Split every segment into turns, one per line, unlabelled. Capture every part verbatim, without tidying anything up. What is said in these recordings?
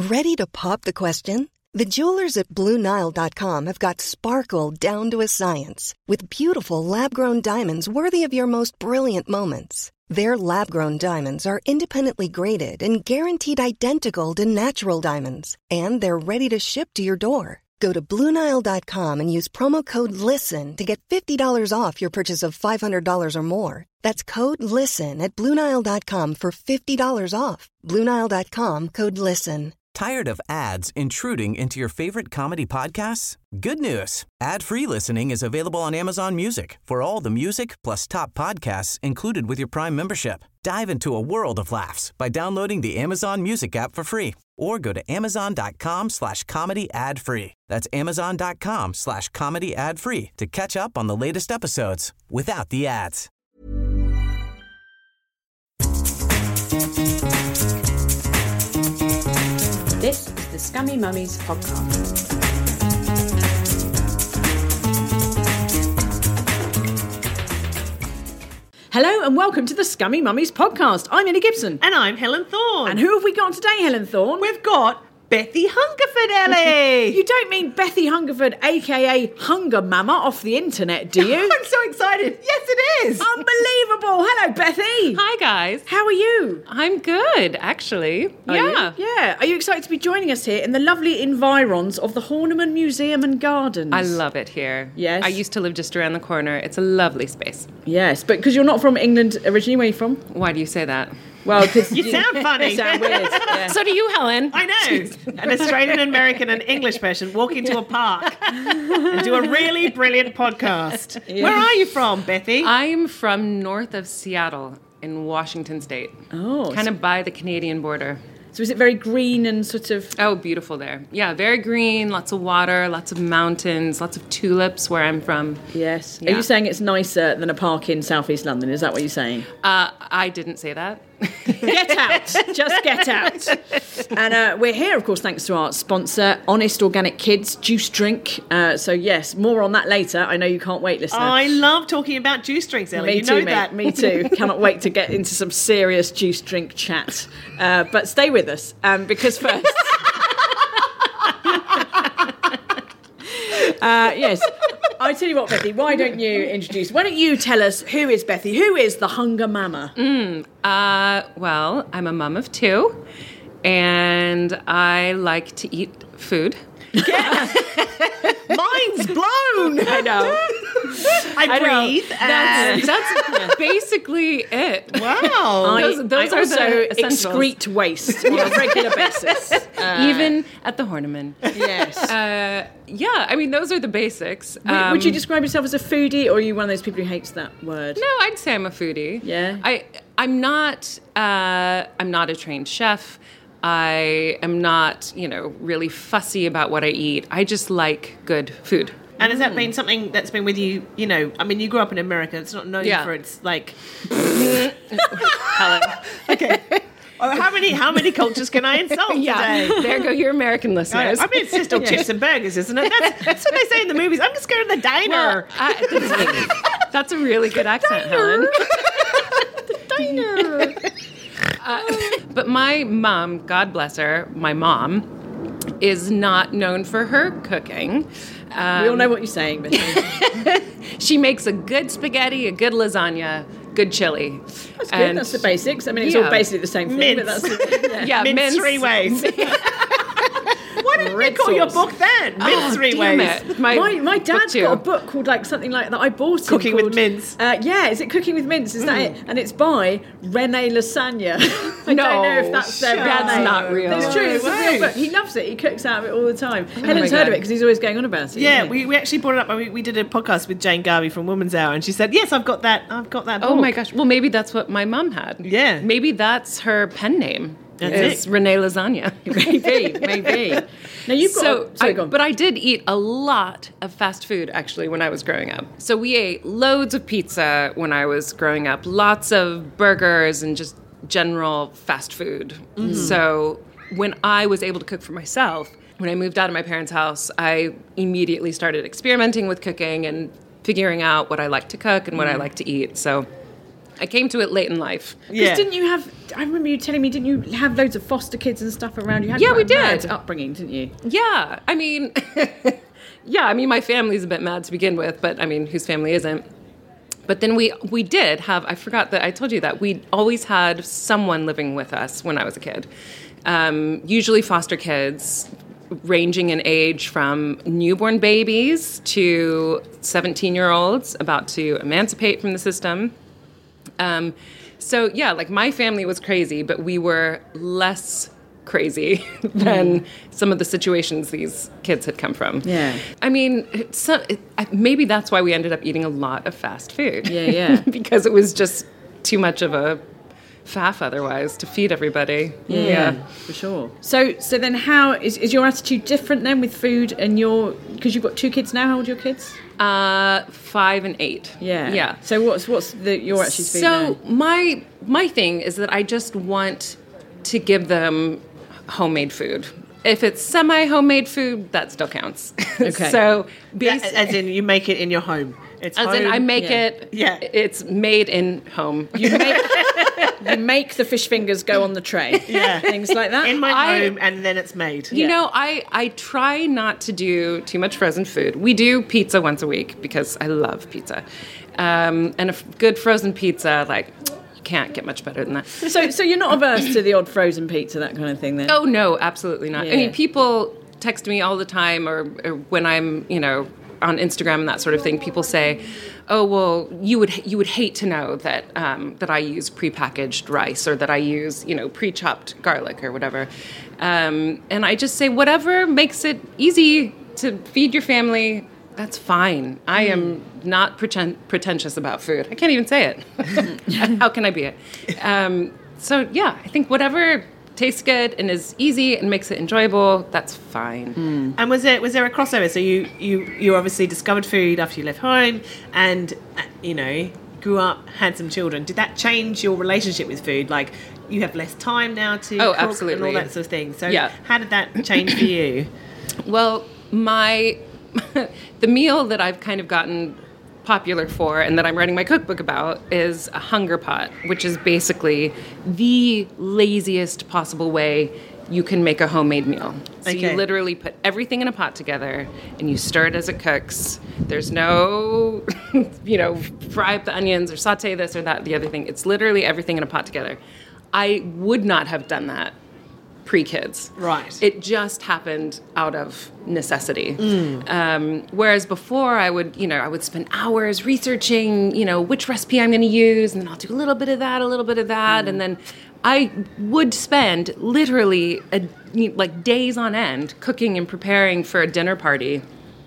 Ready to pop the question? The jewelers at Blue Nile dot com have got sparkle down to a science with beautiful lab-grown diamonds worthy of your most brilliant moments. Their lab-grown diamonds are independently graded and guaranteed identical to natural diamonds, and they're ready to ship to your door. Go to Blue Nile dot com and use promo code LISTEN to get fifty dollars off your purchase of five hundred dollars or more. That's code LISTEN at Blue Nile dot com for fifty dollars off. Blue Nile dot com, code LISTEN.
Tired of ads intruding into your favorite comedy podcasts? Good news. Ad-free listening is available on Amazon Music for all the music plus top podcasts included with your Prime membership. Dive into a world of laughs by downloading the Amazon Music app for free or go to amazon.com slash comedy ad free. That's amazon.com slash comedy ad free to catch up on the latest episodes without the ads.
This is the Scummy Mummies podcast. Hello and welcome to the Scummy Mummies podcast. I'm Ellie Gibson.
And I'm Helen Thorne.
And who have we got today, Helen Thorne?
We've got Bethy Hungerford, Ellie.
You don't mean Bethy Hungerford, a k a. Hunger Mama, off the internet, do you?
I'm so excited. Yes, it is.
Unbelievable. Hello, Bethy.
Hi, guys.
How are you?
I'm good, actually.
Are
yeah.
You? Yeah. Are you excited to be joining us here in the lovely environs of the Horniman Museum and Gardens?
I love it here.
Yes.
I used to live just around the corner. It's a lovely space.
Yes, but because you're not from England originally, where are you from?
Why do you say that?
Well, because
you sound funny.
You sound weird. Yeah.
So do you, Helen.
I know. An Australian, American, and English person walk into a park and do a really brilliant podcast. Yeah. Where are you from, Bethy?
I'm from north of Seattle in Washington State.
Oh.
Kind of by the Canadian border.
So is it very green and sort of...
Oh, beautiful there. Yeah, very green, lots of water, lots of mountains, lots of tulips where I'm from.
Yes.
Yeah.
Are you saying it's nicer than a park in southeast London? Is that what you're saying?
Uh, I didn't say that.
Get out. Just get out. And uh, we're here, of course, thanks to our sponsor, Honest Organic Kids Juice Drink. Uh, so, yes, more on that later. I know you can't wait, listener.
I love talking about juice drinks, Ellie.
Me
you
too,
know
mate.
that.
Me too. Cannot wait to get into some serious juice drink chat. Uh, but stay with us, um, because first... uh, yes... I tell you what, Bethy, why don't you introduce... Why don't you tell us who is Bethy? Who is the Hunger Mama?
Mm, uh, well, I'm a mum of two, and I like to eat food.
Yeah. Mind's blown.
I know.
I,
I
breathe.
know.
That's, that's basically it.
Wow.
I,
Those, those
I
are
also
the essentials.
excrete waste on a regular basis. Uh,
Even at the Horniman.
Yes.
Uh, yeah, I mean, those are the basics.
Would,
Um,
would you describe yourself as a foodie, or are you one of those people who hates that word?
No, I'd say I'm a foodie.
Yeah?
I, I'm not, uh, I'm not a trained chef. I am not, you know, really fussy about what I eat. I just like good food.
And has that been something that's been with you, you know, I mean, you grew up in America. It's not known
Yeah.
for its, like...
Helen.
Okay. Oh, how many how many cultures can I insult
Yeah,
today?
there go your American listeners.
I mean, it's just all chips and burgers, isn't it? That's, that's what they say in the movies. I'm just going to the diner.
Well, I, that's a really good accent, Helen.
The diner.
Uh, but my mom, God bless her, my mom, is not known for her cooking. Um,
We all know what you're saying, Bethy.
She makes a good spaghetti, a good lasagna, good chili.
That's good. That's the basics. I mean, it's
yeah.
all basically the same thing.
Mince.
But that's, yeah.
Yeah,
Mince,
mince.
three ways. Why didn't you call
Ritzels.
your book then? Mince
Oh,
three
damn
ways.
it. My,
My, my
book
dad's
two.
got a book called like something like that I bought him
Cooking with
called,
Mince.
Uh, yeah, is it Cooking with Mince? Is that it? And it's by Renee Lasagna. I
No,
don't know if that's their real
that's
name.
not real.
It's true. It's a
way.
real book. He loves it. He cooks out of it all the time.
my
Helen's heard of
God.
it because he's always going on about it.
Yeah,
isn't he?
we, we actually brought it up. We, we did a podcast with Jane Garvey from Woman's Hour, and she said, "Yes, I've got that. I've got that."
Oh
book."
my gosh. Well, maybe that's what my mom had.
Yeah.
Maybe that's her pen name.
That's
It's
it.
Renee Lasagna.
maybe, maybe. Now you've got.
So,
a, sorry,
I,
go on.
but I did eat a lot of fast food actually when I was growing up. So we ate loads of pizza when I was growing up, lots of burgers and just general fast food.
Mm-hmm.
So when I was able to cook for myself, when I moved out of my parents' house, I immediately started experimenting with cooking and figuring out what I like to cook and what I like to eat. So I came to it late in life.
Because
Yeah.
didn't you have I remember you telling me, didn't you have loads of foster kids and stuff around? You had
Yeah,
quite
we
a mad
did.
upbringing, didn't you?
Yeah, I mean, yeah, I mean, my family's a bit mad to begin with, but I mean, whose family isn't? But then we we did have, I forgot that I told you that, we always had someone living with us when I was a kid. Um, usually foster kids, ranging in age from newborn babies to seventeen-year-olds about to emancipate from the system. Um, so, yeah, like my family was crazy, but we were less crazy than some of the situations these kids had come from.
Yeah.
I mean, it's, it, maybe that's why we ended up eating a lot of fast food.
Yeah, yeah.
Because it was just too much of a faff otherwise to feed everybody.
Yeah, yeah, for sure. So, so then, how is is your attitude different then with food and your? Because you've got two kids now. How old are your kids?
Uh, five and eight.
Yeah,
yeah.
So what's what's the your attitude? food
So
now?
my my thing is that I just want to give them homemade food. If it's semi-homemade food, that still counts.
Okay.
So,
Yeah,
basi-
as in you make it in your home. It's
as
home.
in I make
yeah.
it.
Yeah.
It's made in home.
You make you make the fish fingers go on the tray.
Yeah.
Things like that.
in my
I-
home, and then it's made.
You
Yeah.
know, I, I try not to do too much frozen food. We do pizza once a week because I love pizza. Um, and a f- good frozen pizza, like, you can't get much better than that.
So, so you're not averse to the odd frozen pizza, that kind of thing, then?
Oh, no, absolutely not.
Yeah.
I mean, people text me all the time, or, or when I'm, you know, on Instagram and that sort of thing, people say, oh, well, you would you would hate to know that um, that I use prepackaged rice or that I use, you know, pre-chopped garlic or whatever. Um, and I just say, whatever makes it easy to feed your family, that's fine. I am not pretend, pretentious about food. I can't even say it. How can I be it? Um, so, yeah, I think whatever tastes good and is easy and makes it enjoyable, that's fine.
And was there was there a crossover? So you you you obviously discovered food after you left home, and uh, you know grew up, had some children. Did that change your relationship with food? Like you have less time now to
Oh,
cook
absolutely.
and all that sort of thing. So
Yeah.
how did that change for you?
Well, my the meal that I've kind of gotten popular for and that I'm writing my cookbook about is a hunger pot, which is basically the laziest possible way you can make a homemade meal. So
Okay.
you literally put everything in a pot together and you stir it as it cooks. There's no, you know, fry up the onions or saute this or that, the other thing. It's literally everything in a pot together. I would not have done that pre-kids.
Right.
It just happened out of necessity. Um, whereas before I would, you know, I would spend hours researching, you know, which recipe I'm going to use, and then I'll do a little bit of that, a little bit of that, and then I would spend literally a, like days on end cooking and preparing for a dinner party.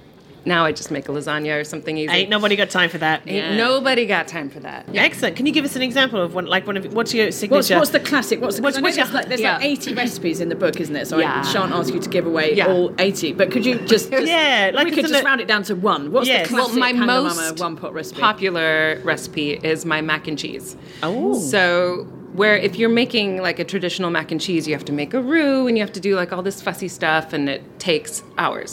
Now I just make a lasagna or something easy.
Ain't nobody got time for that.
Ain't nobody got time for that.
Excellent. Can you give us an example of one? Like one of what's your
What's,
signature?
what's the classic? What's the,
What's-
'cause I know
what's your-
there's, like, there's
yeah.
like eighty recipes in the book, isn't there? So
Yeah.
I shan't ask you to give away
Yeah.
all eighty. But could you just, just
Yeah, like
we
it's
could
in
just
a-
round it down to one. What's
Yes.
the
Well,
classic
my
Hanga
most
Mama one pot recipe?
popular recipe is my mac and cheese.
Oh.
So where if you're making like a traditional mac and cheese, you have to make a roux and you have to do like all this fussy stuff and it takes hours.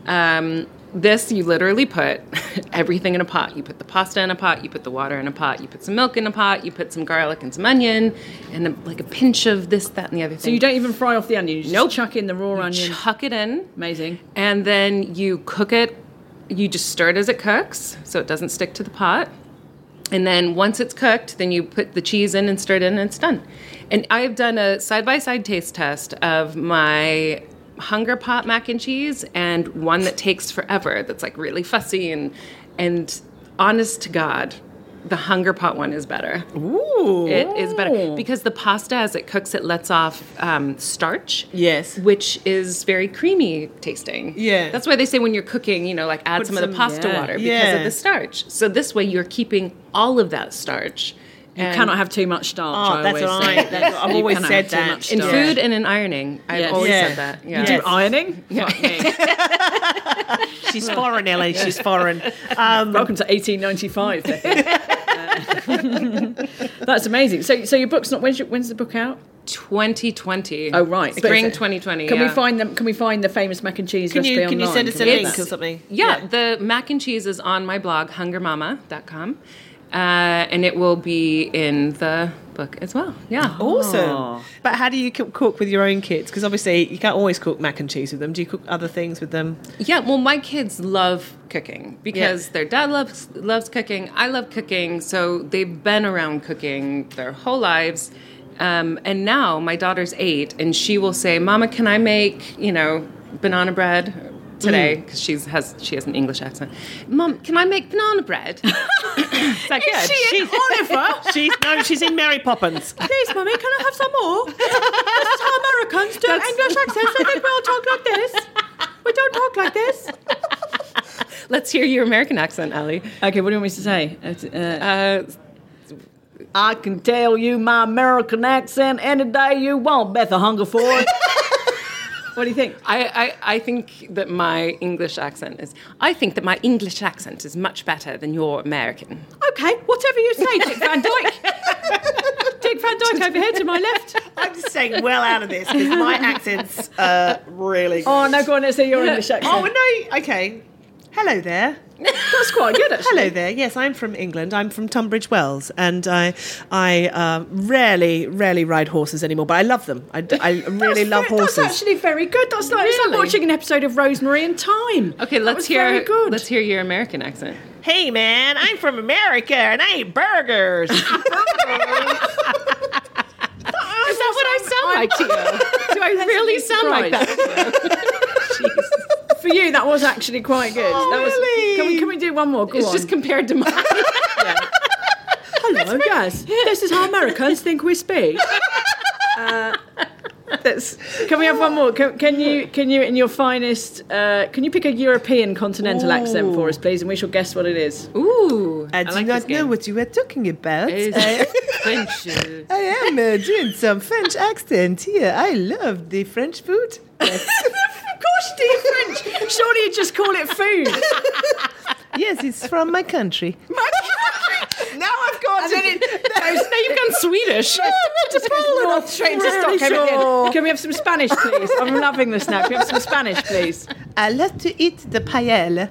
Um, this, you literally put everything in a pot. You put the pasta in a pot, you put the water in a pot, you put some milk in a pot, you put some garlic and some onion and a, like a pinch of this, that, and the other thing.
So you don't even fry off the onion. You just
Nope.
chuck in the raw onion.
chuck it in.
Amazing.
And then you cook it, you just stir it as it cooks so it doesn't stick to the pot. And then once it's cooked, then you put the cheese in and stir it in and it's done. And I've done a side-by-side taste test of my Hunger Pot mac and cheese and one that takes forever that's like really fussy and and honest to God, the Hunger Pot one is better.
Ooh.
It is better because the pasta, as it cooks, it lets off um, starch.
Yes.
Which is very creamy tasting.
Yeah.
That's why they say when you're cooking, you know, like add
Put
some, of
some-
the pasta
yeah.
water because
Yeah.
of the starch. So this way you're keeping all of that starch.
You cannot have too much starch.
Oh,
I
that's
always say.
right. That's- I've
You
always
cannot
said
have too
that.
much
in
starch.
food and in ironing. I've
Yes.
always
Yeah.
said that. Yeah.
You do ironing? Fuck me.
She's foreign, Ellie. She's foreign. Um,
Welcome to eighteen ninety-five. Uh, that's amazing. So, so your book's not. When's, your, when's the book out?
twenty twenty.
Oh, right.
Spring
But-
twenty twenty.
Can
yeah.
we find them? Can we find the famous mac and cheese
can
recipe
you can you
online?
send us a
Can we do
link
that?
or something?
Yeah, the mac and cheese is on my blog, hunger mama dot com. Uh, and it will be in the book as well. Yeah.
Awesome. But how do you c- cook with your own kids? Because obviously you can't always cook mac and cheese with them. Do you cook other things with them?
Yeah, well, my kids love cooking because
Yeah.
their dad loves loves cooking. I love cooking, so they've been around cooking their whole lives. Um, and now my daughter's eight, and she will say, "Mama, can I make, you know, banana bread today?" Because she's has she has an English accent. "Mom, can I make banana bread?" Is that good?
She in Oliver?
She's no, she's in Mary Poppins.
Please, Mummy, can I have some more? This is how Americans do English accents. I think we all talk like this. We don't talk like this.
Let's hear your American accent, Ali.
Okay, what do you want me to say? Uh,
Uh,
I can tell you my American accent any day you want, Betha Hungerford. What do you think?
I, I, I think that my English accent is. I think that my English accent is much better than your American.
Okay, whatever you say, Dick Van Dyke. Dick Van Dyke over here to my left.
I'm just saying well out of this because my accent's uh, really good.
Oh, no, go on, let's say your English accent.
Oh, no, okay. Hello there.
That's quite good, actually.
Hello there. Yes, I'm from England. I'm from Tunbridge Wells, and I, I uh, rarely, rarely ride horses anymore. But I love them. I, I really
That's
love
very-
horses.
That's actually very good. That's like, it's like
Really?
watching an episode of Rosemary and Thyme.
Okay,
That
let's
was
hear.
very good.
Let's hear your American accent.
Hey, man, I'm from America, and I eat burgers.
Is that what I sound like to you? Do I really sound like that?
For you, that was actually quite good.
Oh,
that was,
really?
Can we, can we do one more? Go
It's
on.
just compared to mine.
Hello, yes. This is how Americans think we speak. Uh, that's, can we have one more? Can, can you, can you, in your finest, uh, can you pick a European continental accent for us, please, and we shall guess what it is?
Ooh,
I do
like
not
this game.
know what you were talking about.
It's
I,
French. uh,
I am uh, doing some French accent here. I love the French food.
Of course you do French. Surely you just call it food.
Yes, it's from my country. Now I've got
And then it,
now you've gone Swedish.
just goes north straight into
really
Stockholm at the
sure.
end. Can we have some Spanish, please? I'm loving this now. Can we have some Spanish, please?
I love to eat the paella.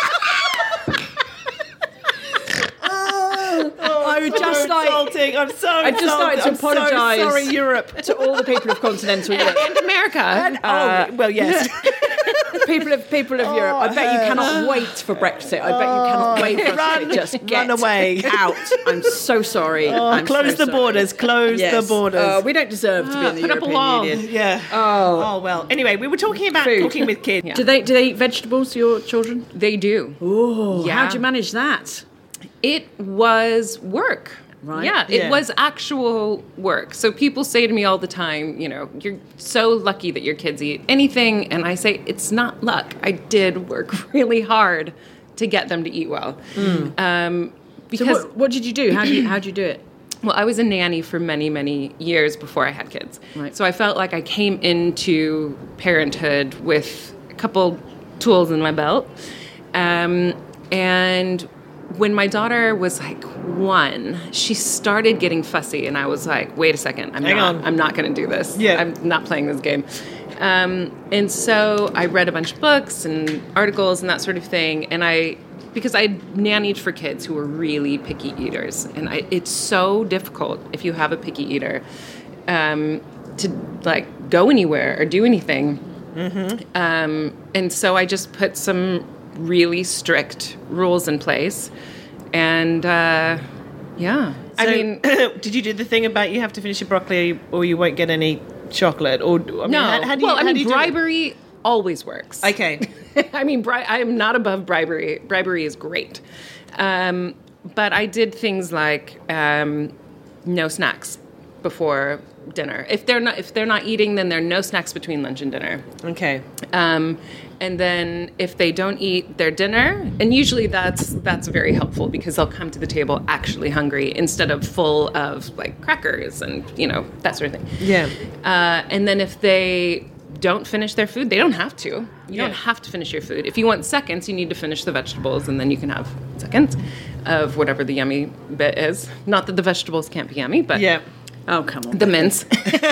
I would just like
insulting. I'm so
I'd just like to
I'm so
apologise.
sorry, Europe.
to all the people of continental Europe.
And America.
Uh,
oh, well, yes.
people of people of Europe. I bet you cannot wait for Brexit. I bet you cannot wait for us
Run,
to just get
run away.
out. I'm so sorry. I'm
Close
so
the
sorry.
borders. Close
Yes.
the borders.
Uh, we don't deserve to be in the
put up a
European
wall.
Union.
yeah.
Oh.
Oh, well. Anyway, we were talking about
Food.
cooking with kids.
Do they do they eat vegetables, your children?
They do.
Oh,
Yeah.
how do you manage that?
It was work.
Right.
Yeah, it
Yeah.
was actual work. So people say to me all the time, you know, you're so lucky that your kids eat anything. And I say, it's not luck. I did work really hard to get them to eat well. Um,
So
because,
what, what did you do? How do you how do you do it?
well, I was a nanny for many, many years before I had kids.
Right.
So I felt like I came into parenthood with a couple tools in my belt. Um, and when my daughter was like one, she started getting fussy, and I was like, "Wait a second, I'm
Hang
not.
on.
I'm not going to do this.
Yeah.
I'm not playing this game." Um, and so I read a bunch of books and articles and that sort of thing, and I, because I nannied for kids who were really picky eaters, and I, it's so difficult if you have a picky eater um, to like go anywhere or do anything. Mm-hmm. Um, and so I just put some really strict rules in place, and uh, yeah, I
So,
mean,
did you do the thing about you have to finish your broccoli or you won't get any chocolate? Or I mean,
no.
how, how do you,
well, I
how do
mean,
you do it?
bribery always works.
Okay.
I mean, bri- I am not above bribery. Bribery is great, um, but I did things like um, no snacks before dinner. If they're not, if they're not eating, then there are no snacks between lunch and dinner.
Okay.
Um, and then if they don't eat their dinner, and usually that's that's very helpful because they'll come to the table actually hungry instead of full of like crackers and you know that sort of thing.
Yeah.
Uh, and then if they don't finish their food, they don't have to. You
Yeah.
don't have to finish your food. If you want seconds, you need to finish the vegetables, and then you can have seconds of whatever the yummy bit is. Not that the vegetables can't be yummy, but
Yeah.
Oh, come on.
the mince.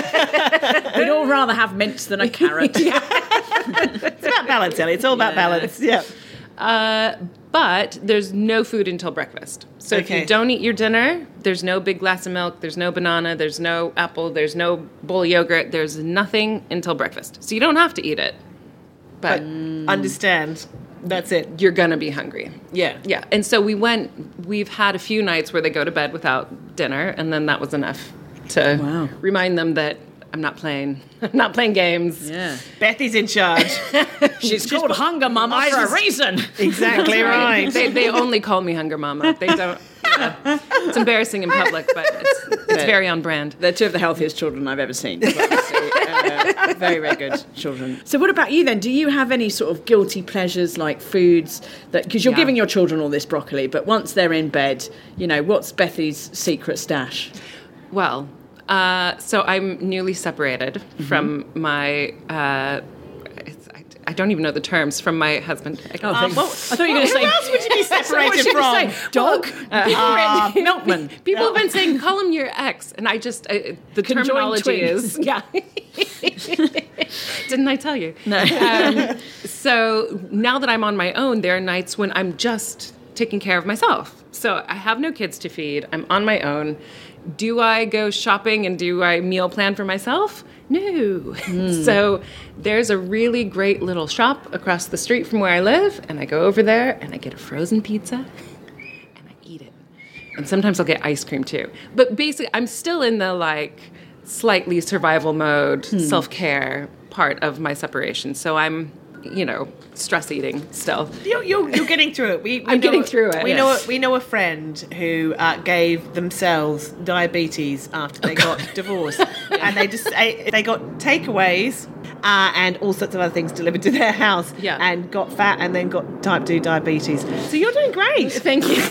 We'd all rather have mince than a carrot.
It's about balance, Ellie. It's all about
Yeah.
balance. Yeah.
Uh, but there's no food until breakfast. So if
Okay.
you don't eat your dinner, there's no big glass of milk, there's no banana, there's no apple, there's no bowl of yogurt, there's nothing until breakfast. So you don't have to eat it, but
Understand. That's it.
you're gonna be hungry.
Yeah.
Yeah, and so we went, we've had a few nights where they go to bed without dinner, and then that was enough to
Wow.
remind them that I'm not playing, I'm not playing games.
Yeah.
Bethy's in charge.
She's called Hunger Mama
I
for
just-
a reason.
Exactly right.
They, they only call me Hunger Mama. They don't. Yeah. It's embarrassing in public, but it's, it's very on brand.
They're two of the healthiest children I've ever seen. So, uh, very, very good children. So what about you then? Do you have any sort of guilty pleasures like foods that, because you're
Yeah.
giving your children all this broccoli, but once they're in bed, you know, what's Bethy's secret stash?
Well, uh, so I'm newly separated
Mm-hmm.
from my. Uh, it's, I, I don't even know the terms from my husband. I,
Oh,
Um,
thank-
well,
I thought you were going to
who
say...
else would you be separated
What
from?
should you say? Dog? Uh, milkman?
People have been saying, call him your ex. And I just, I, the
Conjoined
terminology
twins.
is, yeah. Didn't I tell you?
No.
Um, so now that I'm on my own, there are nights when I'm just taking care of myself. So I have no kids to feed. I'm on my own. Do I go shopping and do I meal plan for myself? No. So there's a really great little shop across the street from where I live, and I go over there and I get a frozen pizza and I eat it. And sometimes I'll get ice cream too. But basically, I'm still in the like slightly survival mode, self-care part of my separation. So I'm, you know, stress eating still.
You're, you're, you're getting through it. We, we
I'm
know-
getting through it,
We
yes.
know a, we know a friend who uh, gave themselves diabetes after they got divorced, and they just ate, they got takeaways uh, and all sorts of other things delivered to their house,
Yeah.
and got fat and then got type two diabetes. So you're doing great.
Thank you.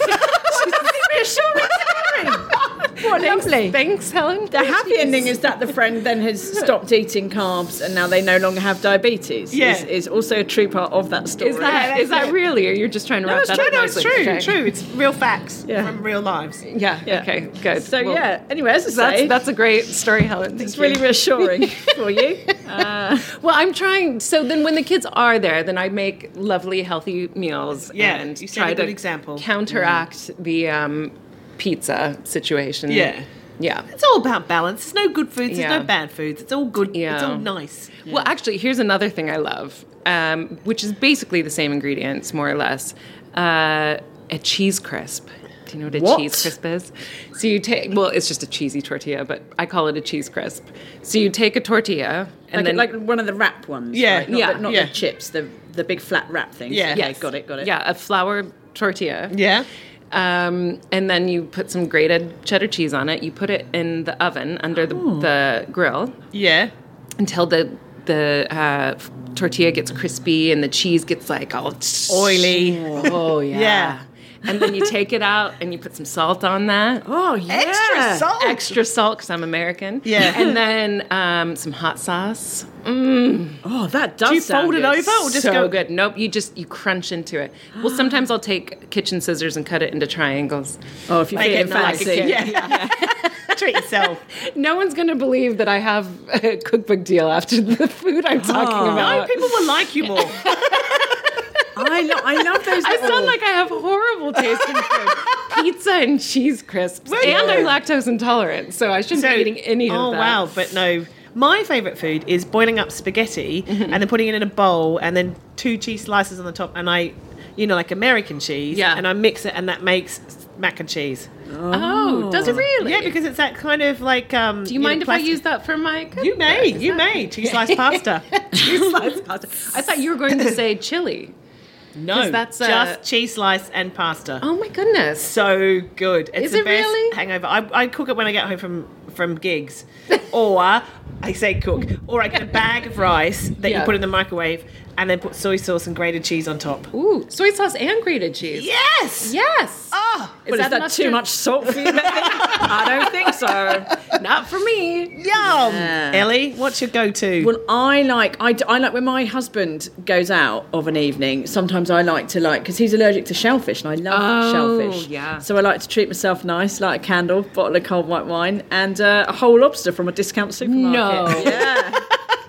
What lovely.
Thanks, Helen.
The happy ending is that the friend then has stopped eating carbs and now they no longer have diabetes.
Yeah.
Is, is also a true part of that story.
Is that is that really, or you're just trying to wrap
It's
that
true.
up
No, it's
nicely?
true.
Okay.
True. It's real facts
Yeah.
from real lives.
Yeah,
Yeah.
Okay. Good.
So
Well,
yeah. Anyway, as I
that's
say,
that's a great story, Helen. Thank
it's
you.
really reassuring for you. Uh,
Well, I'm trying. So then, when the kids are there, then I make lovely, healthy meals.
Yeah,
and
you set
try
a good
to
example.
counteract the um, pizza situation.
Yeah.
Yeah.
It's all about balance. There's no good foods. There's
Yeah.
no bad foods. It's all good. It's
Yeah.
all nice.
Well, actually, here's another thing I love, um, which is basically the same ingredients, more or less. Uh, a cheese crisp. Do you know what a
What?
cheese crisp is? So you take, well, it's just a cheesy tortilla, but I call it a cheese crisp. So you take a tortilla and
like,
then
like one of the wrap ones.
Yeah,
right? Not
yeah,
the, not
yeah.
the chips, the the big flat wrap things.
Yeah.
Okay,
Yes.
got it, got it.
Yeah, a flour tortilla.
Yeah.
Um, and then you put some grated cheddar cheese on it. You put it in the oven under the, the grill
Yeah.
until the the uh, tortilla gets crispy and the cheese gets like all
Oily.
Oh yeah.
Yeah.
And then you take it out and you put some salt on that.
Oh yeah.
Extra salt.
Extra salt because I'm American.
Yeah.
And then um, some hot sauce.
Oh, that does
Do you
sound
fold it
good.
over or just
so
go?
good. Nope, you just you crunch into it. Well, sometimes I'll take kitchen scissors and cut it into triangles.
Oh, if you're
Make
feeling
it like a
fancy.
kid. Yeah. Treat yourself.
No one's going to believe that I have a cookbook deal after the food I'm talking
Oh.
about.
No, people will like you more.
I, lo- I love those.
I
little-
sound like I have horrible taste in food. Pizza and cheese crisps.
Well,
and
yeah.
I'm lactose intolerant, so I shouldn't
So-
be eating any of
oh,
that.
wow. But no. My favourite food is boiling up spaghetti
Mm-hmm.
and then putting it in a bowl and then two cheese slices on the top and I, you know, like American cheese.
Yeah.
And I mix it and that makes mac and cheese.
Oh, does it really?
Yeah, because it's that kind of like... Um,
Do you mind
know,
if I
plastic-
use that for my cookbook?
You may.
Is
You
that-
may. Cheese slice pasta.
Cheese slice pasta. I thought you were going to say chili.
No,
'Cause that's, uh,
just cheese slice and pasta.
Oh my goodness.
So good. It's
Is
the
it
best
really?
hangover. I, I cook it when I get home from, from gigs. Or I say cook. Or I get a bag of rice that
Yeah.
you put in the microwave and then put soy sauce and grated cheese on top.
Ooh, soy sauce and grated cheese.
Yes!
Yes.
Oh,
But is that
mustard?
too much salt for you, Betty? I don't think so.
Not for me.
yum! Ellie, what's your go-to?
Well, I like I, d- I like when my husband goes out of an evening. Sometimes I like to like because he's allergic to shellfish, and I love
Oh,
shellfish.
yeah.
So I like to treat myself nice, like a candle, bottle of cold white wine, and uh, a whole lobster from a discount supermarket.
No.
Yeah.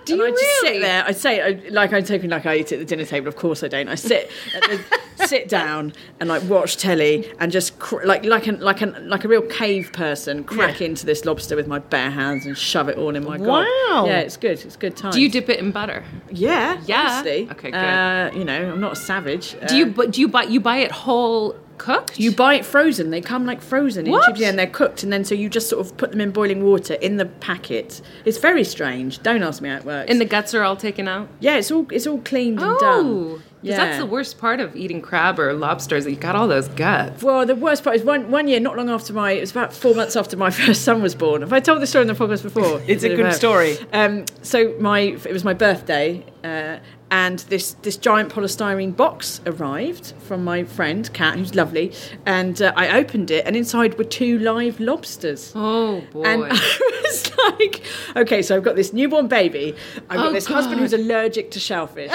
Do and
you
I just
really?
sit there. I say I, like I'm talking like I eat at the dinner table. Of course I don't. I sit at the, sit down and like watch telly and just cr- like like an like an like a real cave person crack
Yeah.
into this lobster with my bare hands and shove it all in my gob.
Wow.
Yeah, it's good. It's good time.
Do you dip it in butter?
Yeah.
Yeah.
Obviously.
Okay, good.
Uh, you know, I'm not a savage.
Do
Uh,
you but do you buy you buy it whole cooked?
You buy it frozen. They come like frozen in
What?
tubes, yeah, and they're cooked, and then so you just sort of put them in boiling water in the packet. It's very strange. Don't ask me how it works.
and the guts are all taken out?
yeah, it's all it's all cleaned and
Oh,
done.
'cause
Yeah,
that's the worst part of eating crab or lobsters. You got all those guts.
Well, the worst part is one one year, not long after my, it was about four months after my first son was born. Have I told this story in the podcast before?
It's a good story.
Um, so my it was my birthday, uh, and this this giant polystyrene box arrived from my friend Kat, who's lovely, and uh, I opened it, and inside were two live lobsters.
Oh boy.
And I was like, okay, so I've got this newborn baby. I've got
Oh,
this husband
God.
who's allergic to shellfish.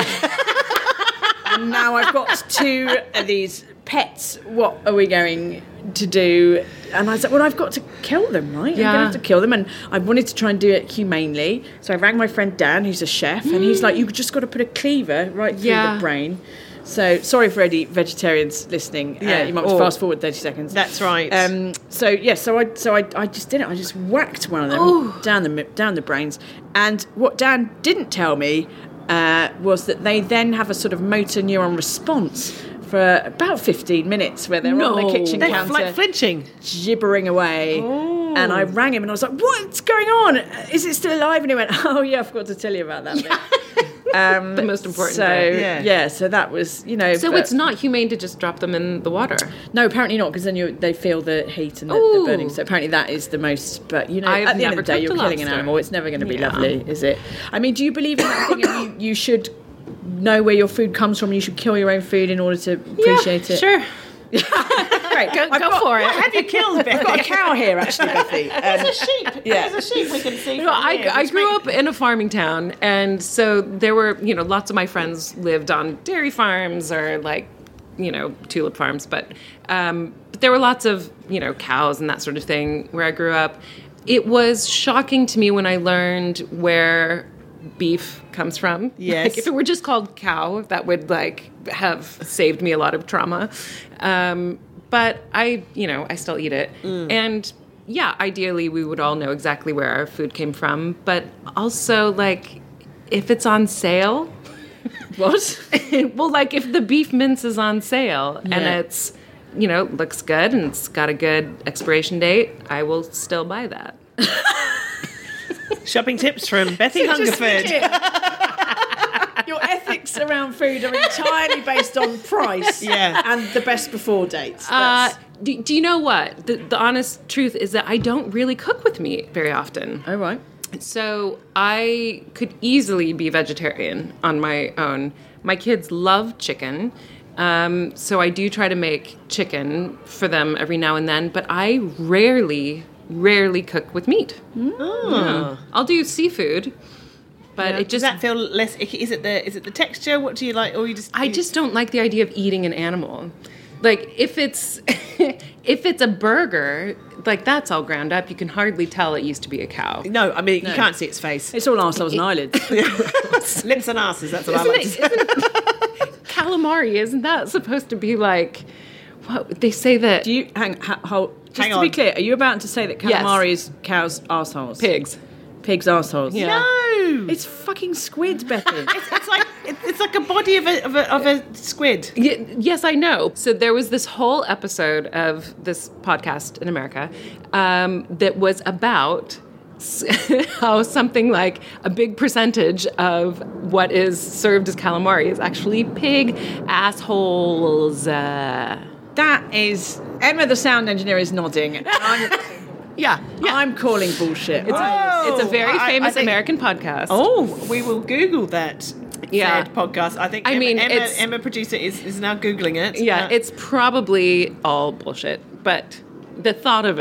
And now I've got two of these pets. What are we going to do? And I said, well, I've got to kill them, right? I'm
Yeah.
going to have to kill them. And I wanted to try and do it humanely. So I rang my friend Dan, who's a chef, and he's like, you've just got to put a cleaver right through
Yeah.
the brain. So sorry for any vegetarians listening. Uh,
Yeah,
you might want to
or-
fast forward thirty seconds.
That's right.
Um, so yeah, so I so I, I just did it. I just whacked one of them down the down the brains. And what Dan didn't tell me uh, was that they then have a sort of motor neuron response for about fifteen minutes, where they're on the kitchen
They're
counter
like flinching.
gibbering away. And I rang him and I was like, "What's going on? Is it still alive?" And he went, "Oh yeah, I forgot to tell you about that bit." Um,
the most important
so
bit.
yeah.
Yeah.
so that was, you know.
So
but-
it's not humane to just drop them in the water.
no, apparently not, because then you, they feel the heat and the, the
Ooh.
burning. So apparently that is the most. But you know,
I've
at the end
never
of the day,
cooked
you're
a
killing an
lobster.
animal. It's never going to be
Yeah.
lovely, is it? I mean, do you believe in that thing of you, you should know where your food comes from? You should kill your own food in order to appreciate it.
Sure.
Great.
Go,
I've
go
got-
for it.
Have you killed Betty?
I've got a cow here, actually, Betty. Um,
There's a sheep.
Yeah.
There's a sheep we can see.
No,
from
I,
here,
I
which
grew
make-
up in a farming town, and so there were, you know, lots of my friends lived on dairy farms or like, you know, tulip farms, but, um, but there were lots of, you know, cows and that sort of thing where I grew up. It was shocking to me when I learned where beef comes from.
Yes.
Like, if it were just called cow, that would like have saved me a lot of trauma. Um, but I, you know, I still eat it. And yeah, ideally we would all know exactly where our food came from. But also, like, if it's on sale,
what?
well, like if the beef mince is on sale
Yeah.
and it's, you know, looks good and it's got a good expiration date, I will still buy that.
Shopping tips from Betty Hungerford.
Your ethics around food are entirely based on price
Yeah.
and the best before dates.
Uh,
That's-
do, do you know what? The, the honest truth is that I don't really cook with meat very often.
oh, right.
So I could easily be vegetarian on my own. My kids love chicken. Um, so I do try to make chicken for them every now and then, but I rarely, rarely cook with meat.
Oh.
I'll do seafood, but it
Does
just
that feel less icky? Is it the is it the texture? What do you like? Or you just
I
you-
just don't like the idea of eating an animal. Like if it's if it's a burger, like that's all ground up. You can hardly tell it used to be a cow.
No, I mean
No.
you can't see its face.
It's all arseholes and eyelids.
Lips and asses. That's what I
Isn't
like.
it-
to say.
isn't calamari, isn't that supposed to be like what they say that
Do you hang? Ha, hold, just
Hang
to be
on.
clear, are you about to say that
Yes.
calamari is cows' arseholes?
pigs?
Pigs' arseholes.
Yeah.
No,
It's fucking squid, Betty.
it's like it, it's like a body of a of a, of a squid.
Y- yes, I know. So there was this whole episode of this podcast in America um, that was about s- how something like a big percentage of what is served as calamari is actually pig assholes. Uh,
That is Emma, the sound engineer, is nodding. And I'm,
yeah, yeah.
I'm calling bullshit.
It's a, it's a very
I- I
famous
think-
American podcast.
Oh, we will Google that.
Yeah.
said podcast. I think.
I
Emma,
mean,
Emma,
it's-
Emma producer is, is now googling it.
Yeah,
Uh,
it's probably all bullshit, but the thought of it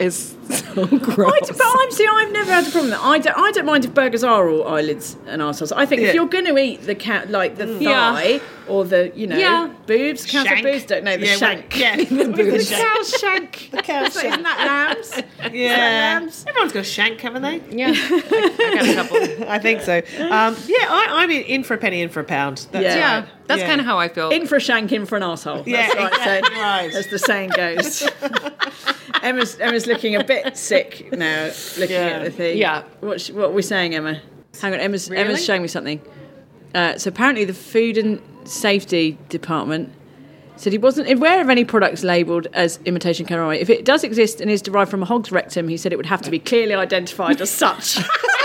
is so gross.
I, but I'm see, I've never had a problem with that. I don't, I don't mind if burgers are all eyelids and arseholes. I think
Yeah.
if you're going to eat the cat, like the
Yeah.
thigh or the, you know,
Yeah.
boobs, cows have
Shank.
boobs, don't know the
Yeah,
shank.
well, yeah.
the
boobs.
cow's shank.
The cow's
Isn't
shank.
that lambs?
Yeah.
lambs?
Everyone's got a shank, haven't they?
Yeah, I, I got a couple.
I think so. Um, yeah, I, I'm in, in for a penny, in for a pound. That's
Yeah.
Yeah,
right.
that's
Yeah.
kind of how I feel.
In for a shank, in for an arsehole.
Yeah,
That's right,
exactly
so,
right.
as the saying goes. Emma's, Emma's looking a bit sick now, looking
Yeah.
at the thing.
Yeah.
What, what are we saying, Emma? Hang on, Emma's,
Really?
Emma's showing me something. Uh, so apparently the Food and Safety Department said he wasn't aware of any products labelled as imitation calamari. If it does exist and is derived from a hog's rectum, he said it would have to be clearly identified as such.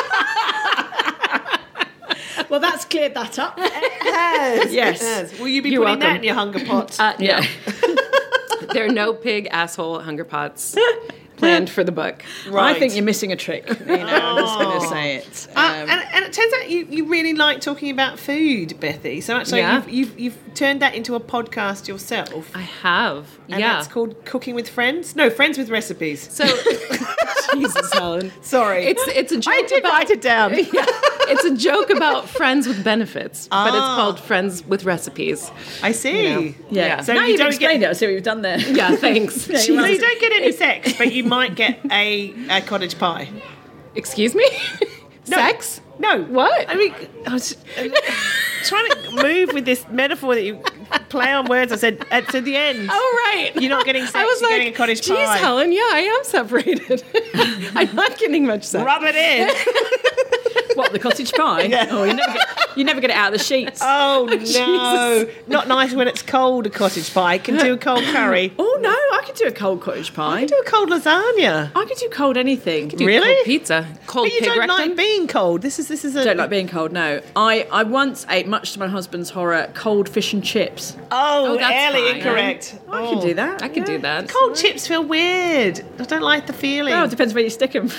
Well, that's cleared that up.
Yes.
Yes.
Yes. Will you be
You're
putting that
welcome.
in your hunger pot?
Uh, yeah.
There are no pig asshole hunger pots planned for the book.
Right.
I think you're missing a trick. You know, I'm just going to say it.
Uh,
Um,
and, and it turns out you, you really like talking about food, Bethy. So much so
Yeah.
you've, you've you've turned that into a podcast yourself.
I have.
And
yeah.
that's called Cooking with Friends? No, Friends with Recipes.
So, Jesus, Helen.
Sorry.
It's it's a joke
I did
about,
write it down.
Yeah, it's a joke about friends with benefits, but it's
Ah.
called Friends with Recipes.
I see.
You know.
yeah.
Yeah.
So
So
now
you
you've
don't
explained
get-
it. I see what you've done there.
Yeah, thanks.
Yeah, you
So
must-
you don't get any sex, but you might get a, a cottage pie.
Excuse me? Sex?
No.
What?
I mean, I was uh, trying to move with this metaphor that you play on words. I said, at to the end.
Oh, right.
You're not getting sex,
I was
you're
like,
getting a cottage
Geez,
pie."
Helen, yeah, I am separated. I'm not getting much sex.
Rub it in.
What, the cottage pie?
Yeah.
Oh, you never get you never get it out of the sheets.
Oh, no. Not nice when it's cold, a cottage pie. Can do a cold curry.
Oh no, I could do a cold cottage pie.
Can do a cold lasagna.
I could do cold anything.
Do
Really?
Cold pizza. Cold
But you
pig
don't
rectum.
like being cold. This is this is a
I don't like being cold, no. I, I once ate, much to my husband's horror, cold fish and chips.
Oh,
Oh, that's
early
fine.
incorrect.
I
oh.
can do that.
I can do
yeah.
that.
Cold chips feel weird. I don't like the feeling.
Well, it depends where you stick them.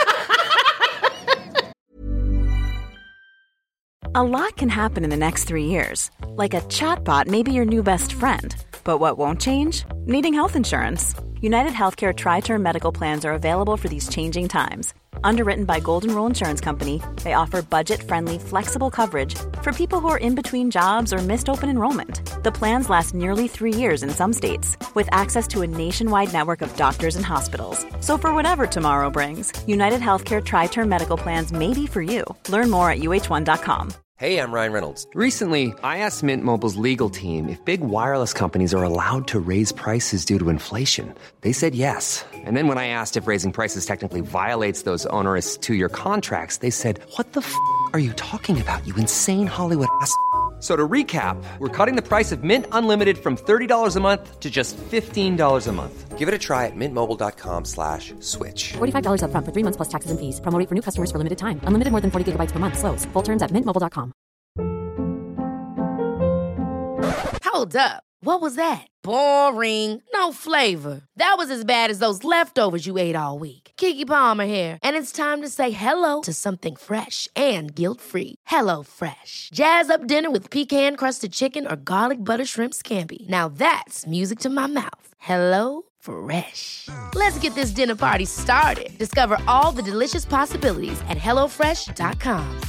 A lot can happen in the next three years. Like a chatbot may be your new best friend. But what won't change? Needing health insurance. United Healthcare Tri-Term Medical Plans are available for these changing times. Underwritten by Golden Rule Insurance Company, they offer budget-friendly, flexible coverage for people who are in between jobs or missed open enrollment. The plans last nearly three years in some states, with access to a nationwide network of doctors and hospitals. So for whatever tomorrow brings, United Healthcare Tri-Term Medical Plans may be for you. Learn more at U H one dot com.
Hey, I'm Ryan Reynolds. Recently, I asked Mint Mobile's legal team if big wireless companies are allowed to raise prices due to inflation. They said yes. And then when I asked if raising prices technically violates those onerous two-year contracts, they said, "What the f*** are you talking about, you insane Hollywood ass?" So to recap, we're cutting the price of Mint Unlimited from thirty dollars a month to just fifteen dollars a month. Give it a try at mintmobile.com slash switch.
forty-five dollars up front for three months plus taxes and fees. Promo rate for new customers for limited time. Unlimited more than forty gigabytes per month. Slows full terms at mint mobile dot com.
Hold up. What was that? Boring. No flavor. That was as bad as those leftovers you ate all week. Keke Palmer here, and it's time to say hello to something fresh and guilt-free. Hello Fresh. Jazz up dinner with pecan-crusted chicken or garlic butter shrimp scampi. Now that's music to my mouth. Hello Fresh. Let's get this dinner party started. Discover all the delicious possibilities at hello fresh dot com.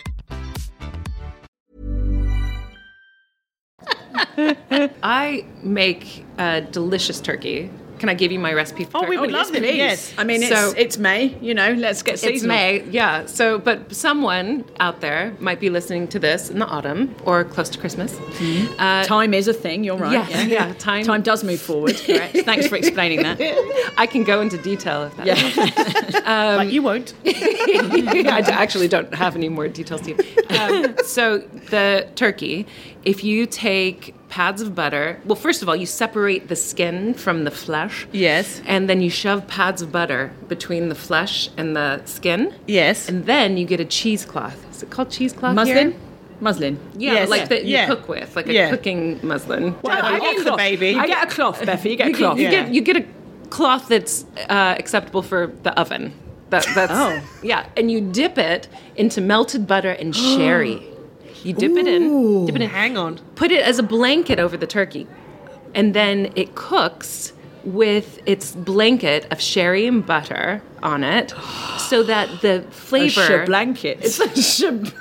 I make a delicious turkey. Can I give you my recipe for
Oh,
turkey?
we would love
yes,
them,
please.
yes.
I mean, it's,
So-
it's May, you know, let's get seasonal.
It's May, yeah. So, but someone out there might be listening to this in the autumn or close to Christmas. Uh,
Time is a thing, you're right.
Yes,
yeah,
yeah, time-
time does move forward, correct. Thanks for explaining that.
I can go into detail if that.
Yeah.
but you won't.
I d- actually don't have any more details to you. Um, so the turkey, if you take pads of butter, well, first of all, you separate the skin from the flesh.
Yes.
And then you shove pads of butter between the flesh and the skin.
Yes.
And then you get a cheesecloth. Is it called cheesecloth
Muslin?
here?
Muslin.
Yeah,
Yes.
like that you
Yeah.
cook with, like a
Yeah.
cooking muslin.
Well, I
get
get the baby.
You get a cloth, Beffy, you get a
you,
cloth.
get, you,
Yeah.
get, you get a cloth that's uh, acceptable for the oven. That, that's
Oh.
yeah, and you dip it into melted butter and sherry. You dip it in, dip it in.
Hang on.
Put it as a blanket over the turkey, and then it cooks with its blanket of sherry and butter on it, so that the flavor.
A blanket. It's a sh-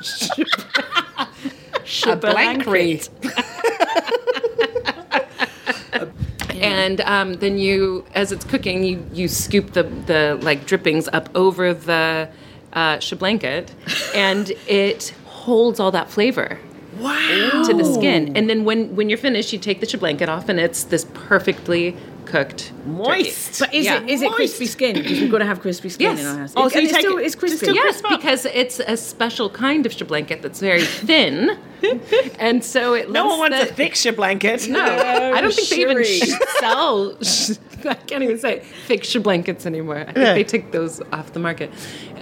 sh-
A blanket.
And um, then you, as it's cooking, you, you scoop the, the like drippings up over the uh, shablanket, and it holds all that flavor.
Wow.
To the skin. And then when, when you're finished, you take the blanket off, and it's this perfectly cooked
Moist.
turkey.
But is
Yeah.
it is it crispy skin? Because we've got to have crispy skin
Yes.
in our house.
Oh, so
And
you
it's
take
still,
it-
it's crispy.
just still
Yes,
crisp up.
because it's a special kind of blanket that's very thin. And so it
No
lets
one wants
the-
a thick blanket.
No, I don't think they even
sherry.
sh- sell. Sh- I can't even say thick blankets anymore. I think
Yeah.
they take those off the market.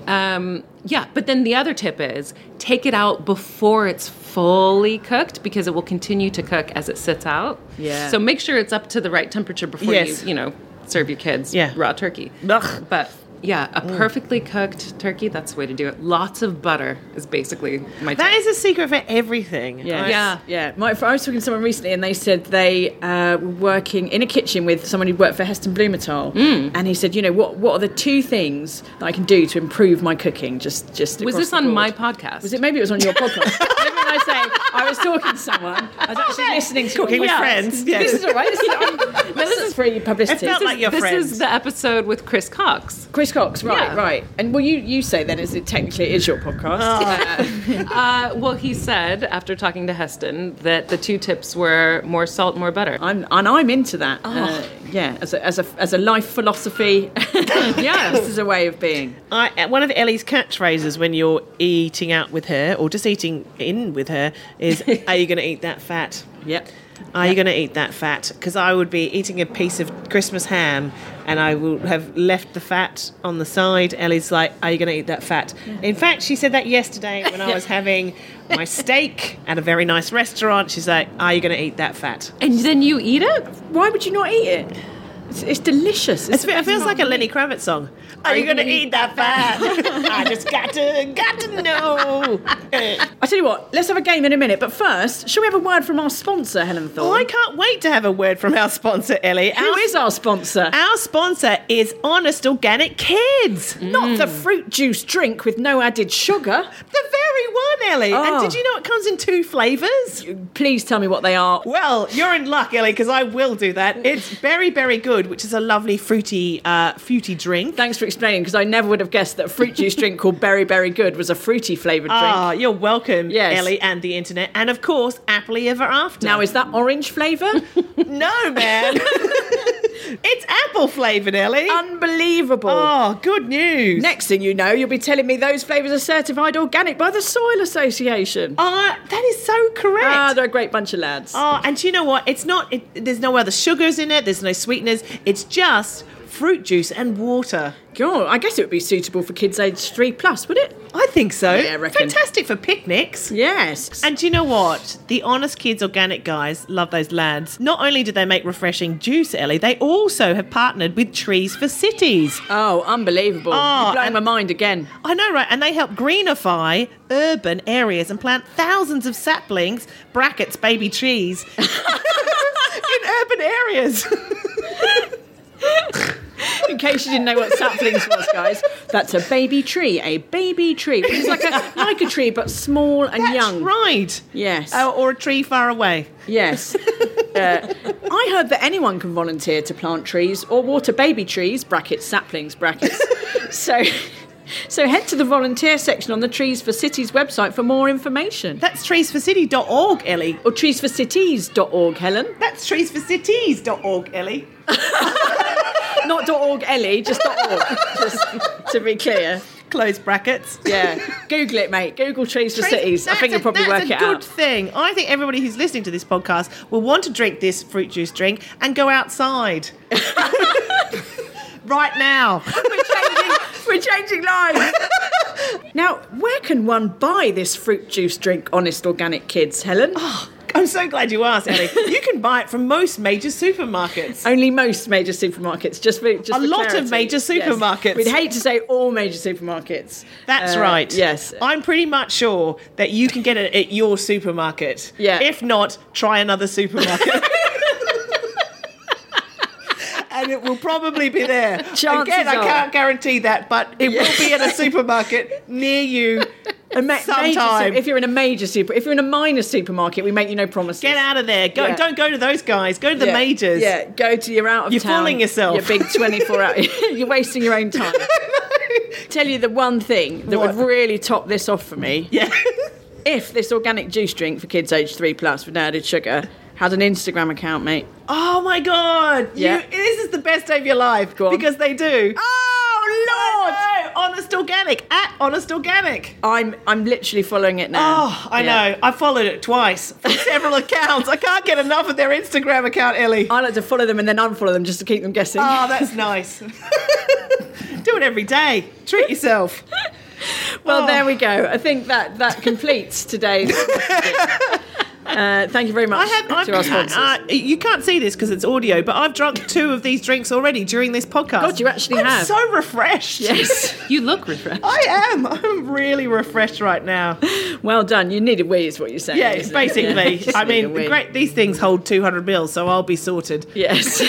Um, yeah, but then the other tip is take it out before it's fully cooked, because it will continue to cook as it sits out.
Yeah.
So make sure it's up to the right temperature before
Yes.
you, you know, serve your kids
Yeah.
raw turkey.
Ugh.
But yeah, a perfectly cooked turkey, that's the way to do it. Lots of butter is basically my
That
tip.
is a secret for everything.
Yeah,
I-
Yeah.
yeah. My, I was talking to someone recently, and they said they uh, were working in a kitchen with someone who'd worked for Heston Blumenthal,
Mm.
and he said, you know, what what are the two things that I can do to improve my cooking? Just just
Was
across
this
the
on
board?
my podcast?
Was it? Maybe it was on your podcast. Maybe when I say I was talking to someone, I was actually listening to
Cooking
your
with
podcast.
friends, yes.
This is all right. This is, I'm, no, this is free publicity.
It felt like your
This
friends.
is the episode with Chris Cox.
Chris Cox, right,
Yeah.
right. And well, you you say then, is it technically it is your podcast? Uh,
Uh, well, he said after talking to Heston that the two tips were more salt, more butter.
I'm and I'm into that.
Oh.
Uh, yeah, as a as a as a life philosophy.
Yeah.
This is a way of being.
I, one of Ellie's catchphrases when you're eating out with her, or just eating in with her, is, are you going to eat that fat?
Yep.
Are you going to eat that fat? Because I would be eating a piece of Christmas ham and I would have left the fat on the side. Ellie's like, are you going to eat that fat? In fact, she said that yesterday when I was having my steak at a very nice restaurant. She's like, are you going to eat that fat?
And then you eat it?
Why would you not eat it? It's, it's delicious. It's,
It's, it feels like a Lenny Kravitz song. Are you going to eat that fat? I just got to, got to know.
I tell you what, let's have a game in a minute. But first, shall we have a word from our sponsor, Helen Thorne?
Oh, I can't wait to have a word from our sponsor, Ellie.
Who
our,
is our sponsor?
Our sponsor is Honest Organic Kids.
Not the fruit juice drink with no added sugar.
The very one, Ellie.
Oh.
And did you know it comes in two flavours?
Please tell me what they are.
Well, you're in luck, Ellie, because I will do that. It's Berry Berry Good, which is a lovely fruity, uh, fruity drink.
Thanks for explaining, because I never would have guessed that a fruit juice drink called Berry Berry Good was a fruity flavoured drink.
Ah, you're welcome,
Yes.
Ellie, and the internet. And of course, Happily Ever After.
Now, is that orange flavour?
No, man. It's apple flavoured, Ellie.
Unbelievable.
Oh, good news.
Next thing you know, you'll be telling me those flavours are certified organic by the Soil Association.
Ah, that is so correct.
Ah, they're a great bunch of lads.
Oh, and do you know what? It's not. It, there's no other sugars in it. There's no sweeteners. It's just fruit juice and water.
God, I guess it would be suitable for kids aged three plus, would it?
I think so.
Yeah, I reckon.
Fantastic for picnics.
Yes.
And do you know what? The Honest Kids organic guys, love those lads. Not only do they make refreshing juice, Ellie, they also have partnered with Trees for Cities.
Oh, unbelievable.
Oh,
You're blowing
and-
my mind again.
I know, right? And they help greenify urban areas and plant thousands of saplings, brackets, baby trees, in urban areas.
In case you didn't know what saplings was, guys, that's a baby tree, a baby tree, which is like a like a tree but small and
That's
young.
right.
Yes.
Uh, or a tree far away.
Yes. Uh, I heard that anyone can volunteer to plant trees or water baby trees, brackets, saplings, brackets. So, so head to the volunteer section on the Trees for Cities website for more information.
That's trees for city dot org, Ellie.
Or trees for cities dot org, Helen.
That's trees for cities dot org, Ellie.
Not .org, Ellie, just .org, just to be clear.
Close brackets.
Yeah. Google it, mate. Google Trees for
Trees-
Cities. I
that's
think
a-
you'll probably
that's
work
a
it
good
out.
thing. I think everybody who's listening to this podcast will want to drink this fruit juice drink and go outside. Right now.
We're changing, we're changing lives. Now, where can one buy this fruit juice drink, Honest Organic Kids, Helen?
I'm so glad you asked, Ellie. You can buy it from most major supermarkets.
Only most major supermarkets, just for just
A
for
lot of
clarity.
major
Yes.
supermarkets.
We'd hate to say all major supermarkets.
That's
Uh,
right.
Yes.
I'm pretty much sure that you can get it at your supermarket.
Yeah.
If not, try another supermarket. And it will probably be there.
Chances
Again, I
are.
can't guarantee that, but it will be in a supermarket near you
A ma- major
sometime.
su- if you're in a major super, if you're in a minor supermarket, we make you no promises.
Get out of there. Go.
Yeah.
Don't go to those guys. Go to the
yeah.
majors.
Yeah, go to your out of
You're
town.
fooling yourself.
Your big twenty-four hour. You're wasting your own time. Tell you the one thing that
What?
would really top this off for me.
Yeah.
If this organic juice drink for kids aged three plus with no added sugar had an Instagram account, mate.
Oh my God.
Yeah.
You, this is the best day of your life.
Go on.
Because they do.
Oh Lord!
I know. Honest Organic. At Honest Organic.
I'm I'm literally following it now.
Oh, I
Yeah.
know. I followed it twice from several accounts. I can't get enough of their Instagram account, Ellie.
I like to follow them and then unfollow them just to keep them guessing.
Oh, that's nice. Do it every day. Treat yourself.
Well,
Oh.
there we go. I think that that completes today's. uh, thank you very much
I have.
to
I've,
our sponsors.
uh, you can't see this because it's audio, but I've drunk two of these drinks already during this podcast.
God, you actually
I'm
have.
so refreshed.
Yes.
You look refreshed.
I am. I'm really refreshed right now.
Well done. You need a wee, is what you're saying.
Yeah,
isn't it?
basically.
Yeah, just
I
need a
mean,
wee.
great. These things hold two hundred mils, so I'll be sorted.
Yes.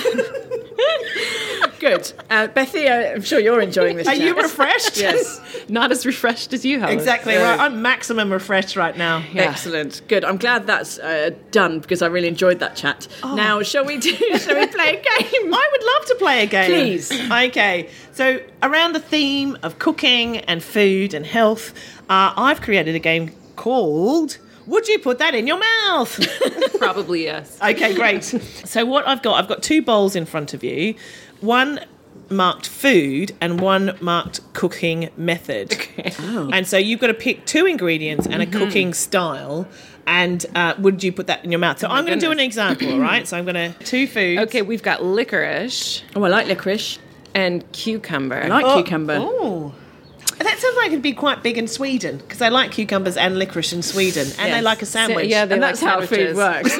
Good. Uh, Bethy, I'm sure you're enjoying this.
Are
chat.
you refreshed?
Yes.
Not as refreshed as you, Helen.
Exactly right. I'm maximum refreshed right now.
Excellent. Good. I'm glad that's uh, done because I really enjoyed that chat. Now, shall we do? Shall we play a game?
I would love to play a game.
Please.
Okay. So, around the theme of cooking and food and health, uh, I've created a game called Would You Put That in Your Mouth?
Probably yes.
Okay, great. So, what I've got, I've got two bowls in front of you. One marked food and one marked cooking method. Okay. And so you've got to pick two ingredients and a cooking style. And uh, would you put that in your mouth? So I'm going to do an example, all right? So I'm going to two foods.
Okay, we've got licorice
Oh, I like licorice.
and cucumber.
I like cucumber.
Oh. That sounds like it'd be quite big in Sweden because they like cucumbers and licorice in Sweden, and they
Yes.
like a sandwich.
yeah, they
And
like
that's how food
sandwiches.
works.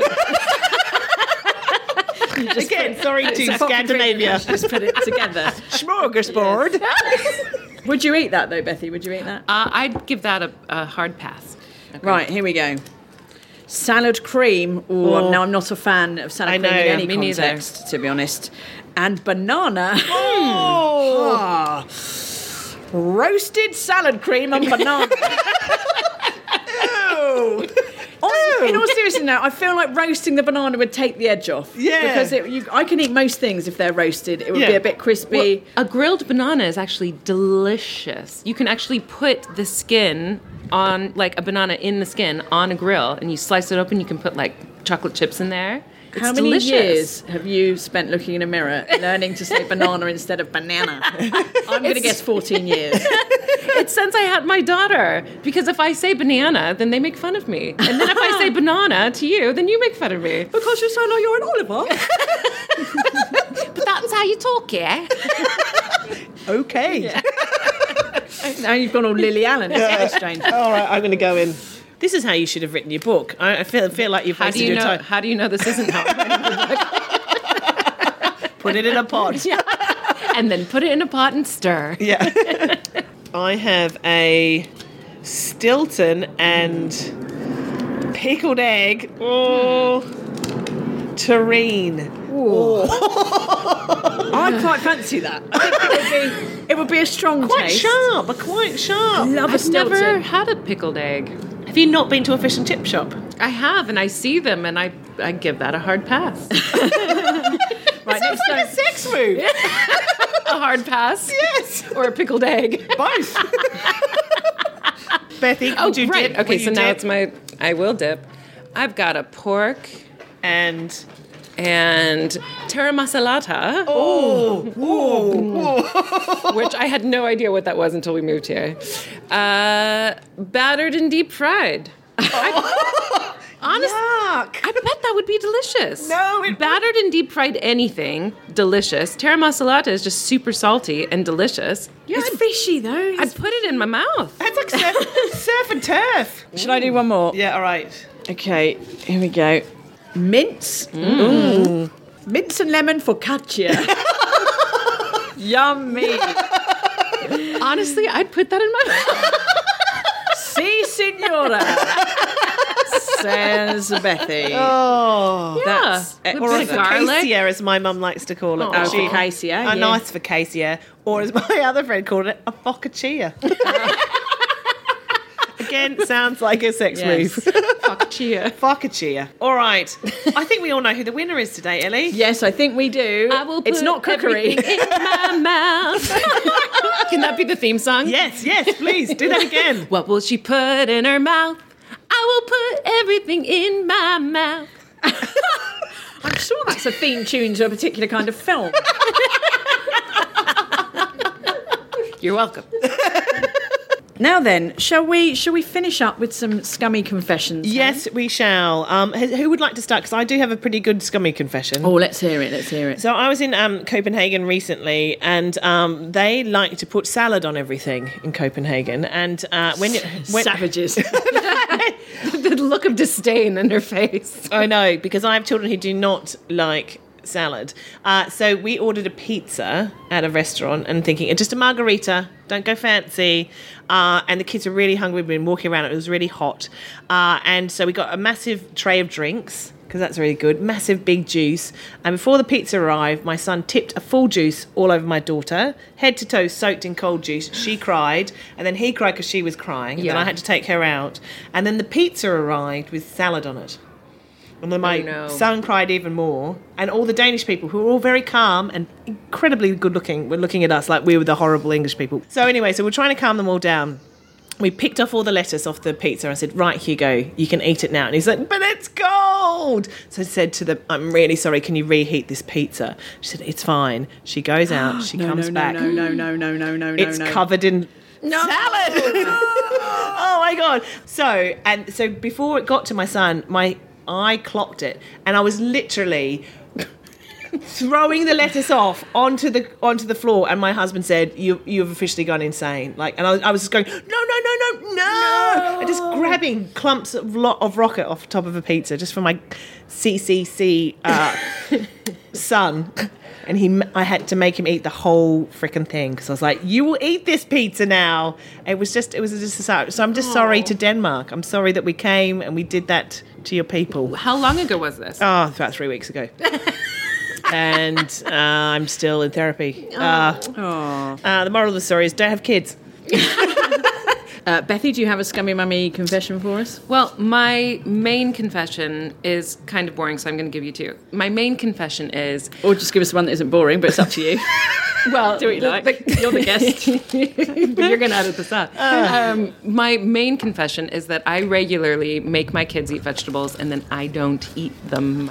Again, sorry to
It's a
Scandinavia.
Just put it together.
Smorgasbord.
Would you eat that though, Bethy? Would you eat that?
Uh, I'd give that a, a hard pass.
Right, here we go. Salad cream. Ooh,
Oh.
now I'm not a fan of salad
I
cream
know,
in any
me neither.
context, to be honest. And banana.
Oh.
Ah. Roasted salad cream and banana.
Ew.
Honestly, in all seriousness now, I feel like roasting the banana would take the edge off.
Yeah.
Because it, you, I can eat most things if they're roasted. It would be
Yeah.
a bit crispy.
A grilled banana is actually delicious. You can actually put the skin on, like a banana in the skin on a grill, and you slice it open. You can put like chocolate chips in there. It's
How many
delicious.
years have you spent looking in a mirror learning to say banana instead of banana? I'm going to guess fourteen years.
It's since I had my daughter. Because if I say banana, then they make fun of me. And then if I say banana to you, then you make fun of me.
Because you sound like you're an Oliver.
But that's how you talk, yeah?
Okay.
Now you've gone all Lily Allen. It's very strange.
All right, I'm going to go in. This is how you should have written your book. I I feel feel like you've
How do
wasted
you
your
know?
time.
How do you know this isn't how?
Put it in a pot.
Yeah. And then put it in a pot and stir.
Yeah. I have a Stilton and pickled egg. Oh, terrine.
I quite fancy that. I think it would be, it would be a strong
Quite
taste.
sharp, but quite sharp.
Love a
I've
Stilton.
never had a pickled egg.
Have you not been to a fish and chip shop?
I have, and I see them, and I, I give that a hard pass.
Right, next
Like a
time.
sex move.
A hard pass?
Yes.
Or a pickled egg?
Both. Bethy,
Oh,
would you
right.
dip?
Okay,
Would
so
you
now
dip?
it's my. I will dip. I've got a pork
And
and terra masalata,
oh, whoa,
which I had no idea what that was until we moved here. Uh, battered and deep fried. I, honest,
yuck.
I bet that would be delicious.
No, it
battered and deep fried anything delicious. Terra masalata is just super salty and delicious. Yeah,
It's
I'd,
fishy though.
I'd put it in my mouth.
That's like surf, surf and turf.
Should I do one more?
Yeah, all right.
Okay, here we go. Mince. Ooh. Mince and lemon focaccia. Yummy.
Honestly, I'd put that in my mouth.
Si, signora. says Bethy.
Oh,
That's
Yeah.
excellent.
or a
Bit of garlic.
focaccia, as my mum likes to call it.
Oh,
Actually,
focaccia,
a
yeah.
nice focaccia, or as my other friend called it, a focaccia. Again, sounds like a sex
Yes.
move.
Fuck chia.
Focaccia. All right. I think we all know who the winner is today, Ellie.
Yes, I think we do.
I will
it's
put
not cookery.
everything in my mouth. Can that be the theme song?
Yes, yes, please do that again.
What will she put in her mouth? I will put everything in my mouth.
I'm sure that's a theme tune to a particular kind of film.
You're welcome.
Now then, shall we shall we finish up with some scummy confessions?
Yes, we shall. Um, who who would like to start? Because I do have a pretty good scummy confession.
Oh, let's hear it. Let's hear it.
So I was in um, Copenhagen recently, and um, they like to put salad on everything in Copenhagen. And uh, when, it, when
Savages.
The look of disdain in her face.
I know, because I have children who do not like salad. Uh, so we ordered a pizza at a restaurant and thinking, just a margarita, don't go fancy. Uh, and the kids were really hungry. We've been walking around, it was really hot. Uh, and so we got a massive tray of drinks, because that's really good, massive big juice. And before the pizza arrived, my son tipped a full juice all over my daughter, head to toe soaked in cold juice. She cried, and then he cried because she was crying. And
Yeah.
then I had to take her out. And then the pizza arrived with salad on it. And then my
Oh, no.
son cried even more. And all the Danish people, who were all very calm and incredibly good looking, were looking at us like we were the horrible English people. So anyway, so we're trying to calm them all down. We picked off all the lettuce off the pizza. I said, right, Hugo, you can eat it now. And he's like, but it's cold. So I said to them, I'm really sorry, can you reheat this pizza? She said, it's fine. She goes out, she
no,
comes
no,
back.
no, no, no, no, no, no, no.
It's
no.
covered in salad. Oh my God. So, and so before it got to my son, my I clocked it, and I was literally throwing the lettuce off onto the onto the floor. And my husband said, "You you've officially gone insane." Like, and I, I was just going, "No, no, no, no, no!" And just grabbing clumps of lo- of rocket off the top of a pizza, just for my C C C uh, son. And he, I had to make him eat the whole freaking thing, because I was like, "You will eat this pizza now." It was just, it was just a, so I'm just sorry to Denmark. I'm sorry that we came and we did that to your people.
How long ago was this?
Oh, about three weeks ago. And uh, I'm still in therapy. Uh, uh, the moral of the story is don't have kids.
Uh, Bethy, do you have a scummy mummy confession for us?
Well, my main confession is kind of boring, so I'm going to give you two. My main confession is...
Or just give us one that isn't boring, but it's up to you.
Well,
Do what you like. You're the guest.
but you're going to edit this out. Um, my main confession is that I regularly make my kids eat vegetables, and then I don't eat them.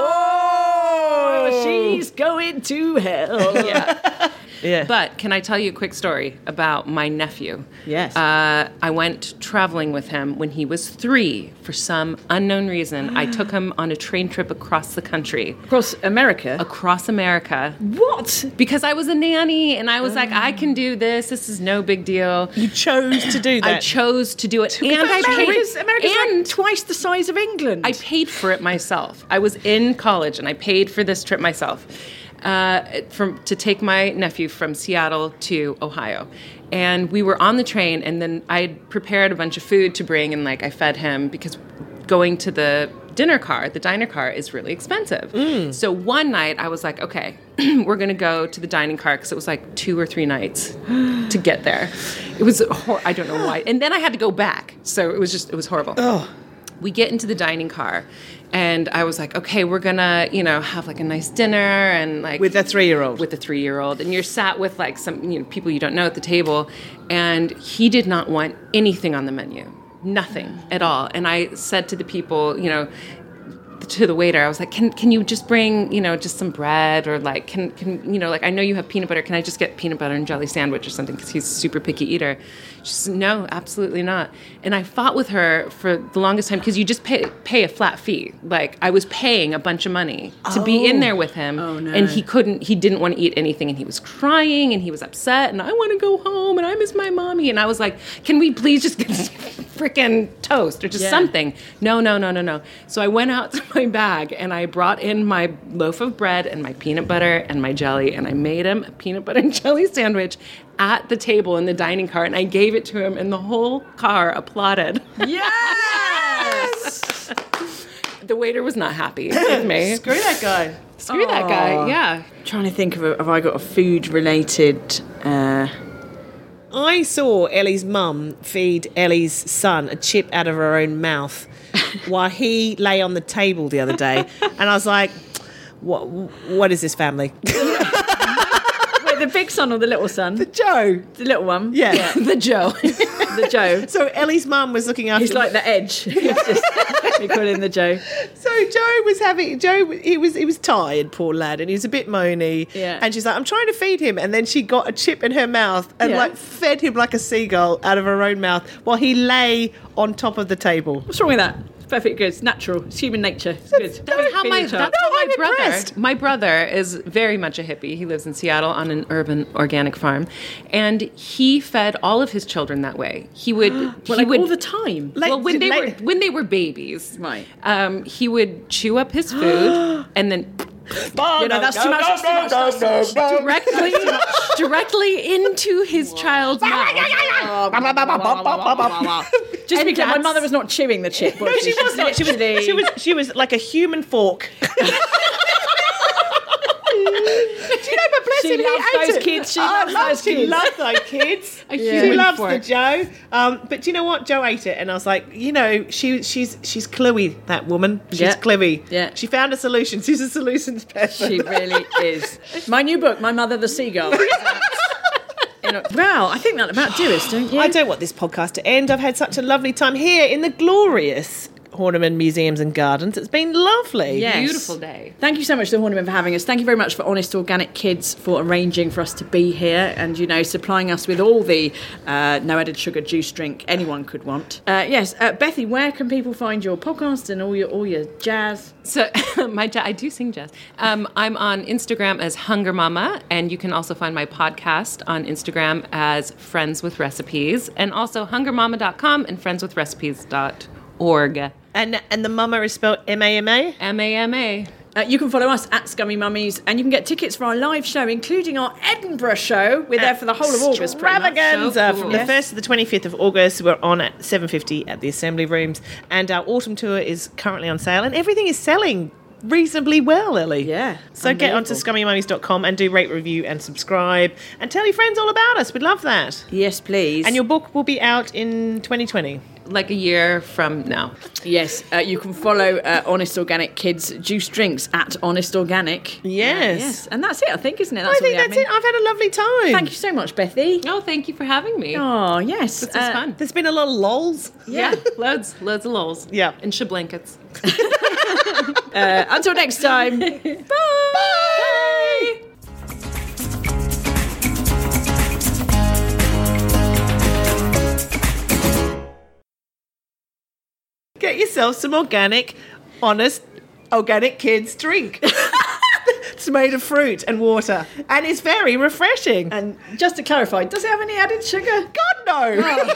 Oh, she's going to hell.
Yeah.
Yeah.
But can I tell you a quick story about my nephew?
Yes.
Uh, I went traveling with him when he was three. For some unknown reason, I took him on a train trip across the country.
Across America?
Across America.
What?
Because I was a nanny, and I was like, I can do this. This is no big deal.
You chose to do that.
I chose to do it. And I
America's,
paid,
America's
and
like twice the size of England.
I paid for it myself. I was in college, and I paid for this trip myself. Uh, from to take my nephew from Seattle to Ohio, and we were on the train, and then I had prepared a bunch of food to bring, and like I fed him because going to the dinner car, the diner car, is really expensive.
Mm.
So one night I was like, okay, we're gonna go to the dining car because it was like two or three nights to get there. It was hor- I don't know why, and then I had to go back, so it was just it was horrible.
Oh.
We get into the dining car, and I was like, okay, we're gonna, you know, have like a nice dinner and like
With a three-year-old.
with a three-year-old, and you're sat with like some, you know, people you don't know at the table, and he did not want anything on the menu, nothing at all. And I said to the people, you know, to the waiter, I was like, can can you just bring, you know, just some bread, or like, can, can you know, like, I know you have peanut butter, can I just get peanut butter and jelly sandwich or something, because he's a super picky eater. She said, no, absolutely not. And I fought with her for the longest time, because you just pay pay a flat fee. Like, I was paying a bunch of money to be in there with him,
Oh, no.
and he couldn't, he didn't want to eat anything, and he was crying, and he was upset, and I want to go home, and I miss my mommy. And I was like, can we please just get freaking toast or just
Yeah.
something? No, no, no, no, no. So I went out to my bag, and I brought in my loaf of bread and my peanut butter and my jelly, and I made him a peanut butter and jelly sandwich at the table in the dining car, and I gave it to him, and the whole car applauded.
Yes!
The waiter was not happy with me.
Screw that guy.
Screw that guy. Yeah.
Trying to think of a, have I got a food related? Uh,
I saw Ellie's mum feed Ellie's son a chip out of her own mouth while he lay on the table the other day, and I was like, "What? What is this family?"
wait, the big son or the little son?
The Joe,
the little one.
Yeah,
yeah.
The Joe,
the Joe.
So Ellie's mum was looking after.
He's like the Edge. He's just, we call him the Joe.
So Joe was having Joe. He was he was tired, poor lad, and he was a bit moany.
Yeah.
And she's like, "I'm trying to feed him," and then she got a chip in her mouth and
Yeah.
like fed him like a seagull out of her own mouth while he lay on top of the table.
What's wrong with that? It's perfectly good. It's natural. It's human nature. It's good.
That's how my,
Feed a
that's
child.
how my
I'm
brother.
impressed.
My brother is very much a hippie. He lives in Seattle on an urban organic farm, and he fed all of his children that way. He would.
Well,
he
like
would
all the time.
Like,
well, when they
like-
were when they were babies,
Right.
Um, he would chew up his food and then
You know, that's too much. That's too much. That's too much.
directly directly into his child's mouth.
Just
And
because my
that's-
mother was not chewing the chip.
No, she was not. She was,
literally-
she was. She was like a human fork. Do you know? But bless
She
him, he
loves
ate
those
it.
kids. She
Oh,
loves those
She
kids.
loves those kids.
A
She
human
loves
fork.
the Joe. Um, but do you know what? Joe ate it, and I was like, you know, she she's she's cluey. That woman. She's
Yeah.
cluey.
Yeah.
She found a solution. She's a solutions person.
She really is. My new book, My Mother the Seagull. You know, wow, I think that about do us, don't you?
I don't want this podcast to end. I've had such a lovely time here in the glorious Horniman Museums and Gardens. It's been lovely.
Yes.
Beautiful day.
Thank you so much to the Horniman for having us. Thank you very much for Honest Organic Kids for arranging for us to be here and, you know, supplying us with all the uh, no added sugar juice drink anyone could want. Uh, yes, uh, Bethy, where can people find your podcast and all your all your jazz?
So my ja- I do sing jazz. Um, I'm on Instagram as Hunger Mama, and you can also find my podcast on Instagram as Friends with Recipes, and also hunger mama dot com and friends with recipes dot org.
And and the mama is spelled M A M A?
M A M A.
Uh, you can follow us at Scummy Mummies, and you can get tickets for our live show, including our Edinburgh show. We're there for the whole of August, pretty much.
Extravaganza
So cool.
from the
Yes.
first to the twenty-fifth of August. We're on at seven fifty at the Assembly Rooms, and our autumn tour is currently on sale, and everything is selling reasonably well, Ellie.
Yeah,
So get onto
unbelievable.
scummy mummies dot com and do rate, review, and subscribe, and tell your friends all about us. We'd love that.
Yes, please.
And your book will be out in twenty twenty.
Like a year from now.
Yes, uh, you can follow uh, Honest Organic Kids Juice Drinks at Honest Organic.
Yes.
Uh, yes, and that's it, I think, isn't it? That's
I think
all the
that's
admin.
it. I've had a lovely time.
Thank you so much, Bethy.
Oh, thank you for having me.
Oh, yes.
This was
uh,
fun.
There's been a lot of lols.
Yeah, loads, loads of lols.
Yeah.
And shablankets.
Uh, until next time. Bye.
Bye.
Get yourself some organic, honest, organic kids drink. It's made of fruit and water, and it's very refreshing.
And just to clarify, does it have any added sugar?
God no.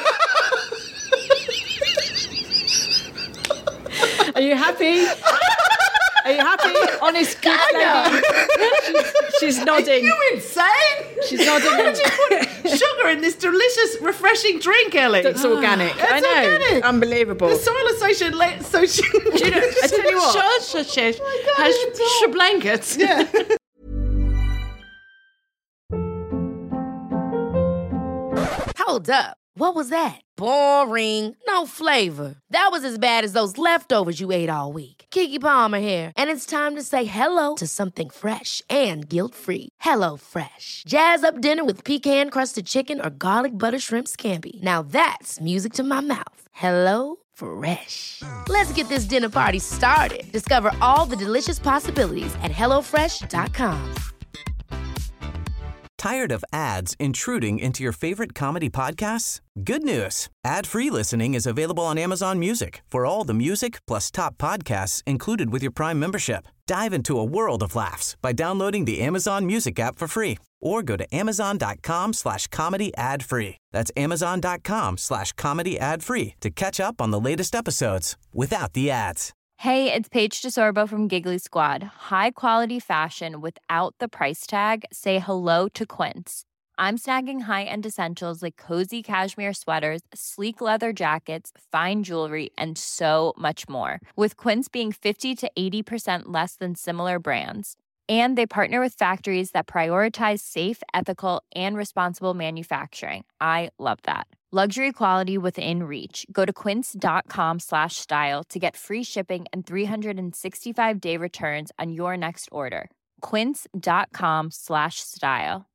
Are you happy? Are you happy? Honest Kids lady. She's, she's nodding.
Are you insane?
She's nodding.
How'd you put sugar in this delicious, refreshing drink, Ellie?
That's organic.
That's
I know.
organic.
Unbelievable.
The Soil Association. Le- Association.
Do you know, I tell you what.
Shush, shush, shush.
God,
Has
it's all-
shablankets.
Yeah.
Hold up. What was that? Boring. No flavor. That was as bad as those leftovers you ate all week. Keke Palmer here, and it's time to say hello to something fresh and guilt-free. Hello Fresh. Jazz up dinner with pecan-crusted chicken or garlic butter shrimp scampi. Now that's music to my mouth. Hello Fresh. Let's get this dinner party started. Discover all the delicious possibilities at hello fresh dot com.
Tired of ads intruding into your favorite comedy podcasts? Good news. Ad-free listening is available on Amazon Music for all the music plus top podcasts included with your Prime membership. Dive into a world of laughs by downloading the Amazon Music app for free or go to amazon.com slash comedy ad free. That's amazon.com slash comedy ad free to catch up on the latest episodes without the ads.
Hey, it's Paige DeSorbo from Giggly Squad. High quality fashion without the price tag. Say hello to Quince. I'm snagging high-end essentials like cozy cashmere sweaters, sleek leather jackets, fine jewelry, and so much more. With Quince being fifty to eighty percent less than similar brands. And they partner with factories that prioritize safe, ethical, and responsible manufacturing. I love that. Luxury quality within reach. Go to quince.com slash style to get free shipping and three sixty-five day returns on your next order. Quince.com slash style.